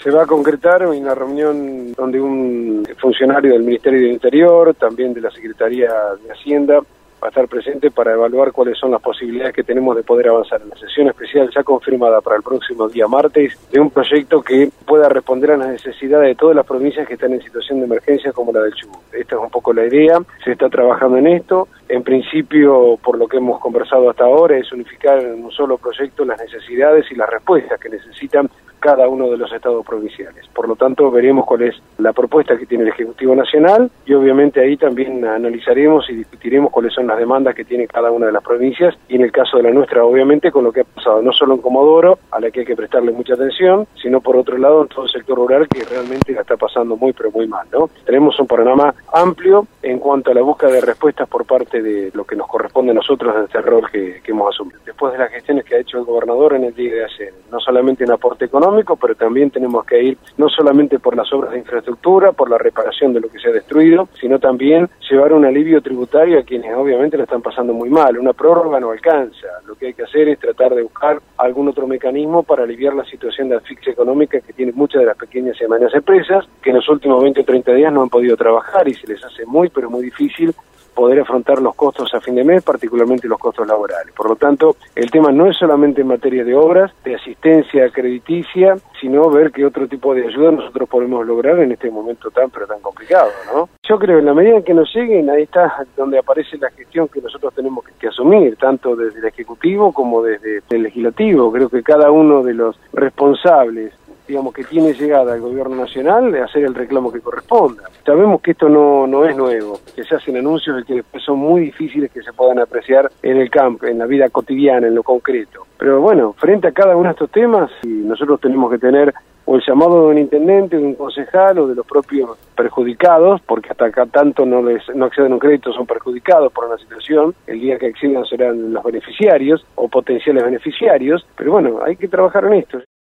Se va a concretar una reunión donde un funcionario del Ministerio del Interior, también de la Secretaría de Hacienda, va a estar presente para evaluar cuáles son las posibilidades que tenemos de poder avanzar en la sesión especial ya confirmada para el próximo día martes de un proyecto que pueda responder a las necesidades de todas las provincias que están en situación de emergencia como la del Chubut. Esta es un poco la idea, se está trabajando en esto. En principio, por lo que hemos conversado hasta ahora, es unificar en un solo proyecto las necesidades y las respuestas que necesitan cada uno de los estados provinciales. Por lo tanto, veremos cuál es la propuesta que tiene el Ejecutivo Nacional y obviamente ahí también analizaremos y discutiremos cuáles son las demandas que tiene cada una de las provincias y en el caso de la nuestra, obviamente, con lo que ha pasado, no solo en Comodoro, a la que hay que prestarle mucha atención, sino por otro lado en todo el sector rural que realmente la está pasando muy, pero muy mal, ¿no? Tenemos un panorama amplio en cuanto a la búsqueda de respuestas por parte de lo que nos corresponde a nosotros en este rol que hemos asumido. Después de las gestiones que ha hecho el gobernador en el día de ayer, no solamente en aporte económico, pero también tenemos que ir no solamente por las obras de infraestructura, por la reparación de lo que se ha destruido, sino también llevar un alivio tributario a quienes obviamente lo están pasando muy mal. Una prórroga no alcanza. Lo que hay que hacer es tratar de buscar algún otro mecanismo para aliviar la situación de asfixia económica que tienen muchas de las pequeñas y medianas empresas, que en los últimos 20 o 30 días no han podido trabajar y se les hace muy, pero muy difícil poder afrontar los costos a fin de mes, particularmente los costos laborales. Por lo tanto, el tema no es solamente en materia de obras, de asistencia crediticia, sino ver qué otro tipo de ayuda nosotros podemos lograr en este momento tan complicado, ¿no? Yo creo que en la medida en que nos lleguen, ahí está donde aparece la gestión que nosotros tenemos que asumir, tanto desde el Ejecutivo como desde el Legislativo. Creo que cada uno de los responsables, digamos, que tiene llegada al gobierno nacional, de hacer el reclamo que corresponda. Sabemos que esto no es nuevo, que se hacen anuncios y que después son muy difíciles que se puedan apreciar en el campo, en la vida cotidiana, en lo concreto. Pero bueno, frente a cada uno de estos temas, nosotros tenemos que tener o el llamado de un intendente, de un concejal o de los propios perjudicados, porque hasta acá tanto no acceden a un crédito, son perjudicados por una situación, el día que accedan serán los beneficiarios o potenciales beneficiarios, pero bueno, hay que trabajar en esto.